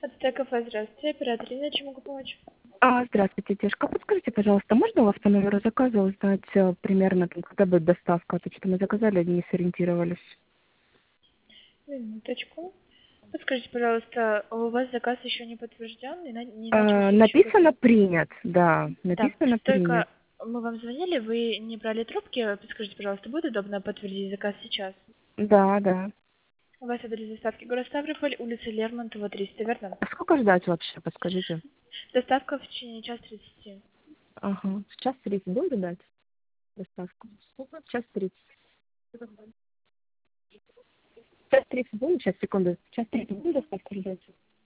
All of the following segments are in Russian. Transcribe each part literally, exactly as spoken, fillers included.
Это кафе, здравствуйте, оператор Ирина, чем могу помочь? А, здравствуйте, девушка. Подскажите, пожалуйста, можно у вас по номеру заказа узнать э, примерно, там, когда будет доставка? А то что-то мы заказали, не сориентировались. Минуточку. Подскажите, пожалуйста, у вас заказ еще не подтвержден и на- не А, начался еще написано готовить? «принят», да, Да, написано «принят». только мы вам звонили, вы не брали трубки. Подскажите, пожалуйста, будет удобно подтвердить заказ сейчас? Да, да. У вас адрес доставки город Ставрополь, улица Лермонтова, триста, верно? А сколько ждать вообще, подскажите? Доставка в течение час тридцати. Ага. В час тридцать будет ждать доставку? Сколько? В час тридцать. В час тридцать будет? Сейчас, секунду. В час тридцать будет доставку ждать?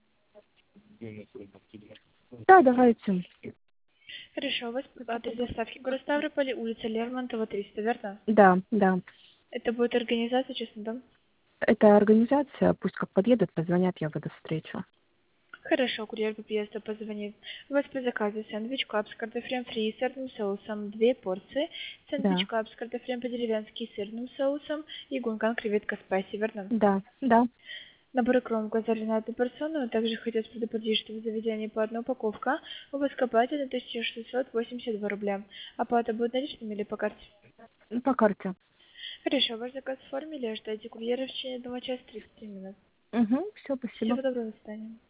Да, давайте. Хорошо, у вас адрес доставки город Ставрополь, улица Лермонтова, триста, верно? Да, да. Это будет организация «Честный дом». Это организация, пусть как подъедут, позвонят, я буду встречу. Хорошо, курьер по приезду позвонит. У вас по заказу сэндвич клаб с картофелем фри и сырным соусом, две порции, сэндвич Да, клаб с картофелем по-деревенски и сырным соусом и гункан креветка спайси, верно? да, да. Набор икром глазарь на одну персону. Также хотелось предупредить, что в заведении по одной упаковка у вас оплате на тысяча шестьсот восемьдесят два рубля. Оплата будет наличными или по карте? Ну, по карте. Хорошо, ваш заказ оформили, ждайте курьера в течение одного часа тридцать минут. Угу, все, спасибо. Всего доброго, до свидания.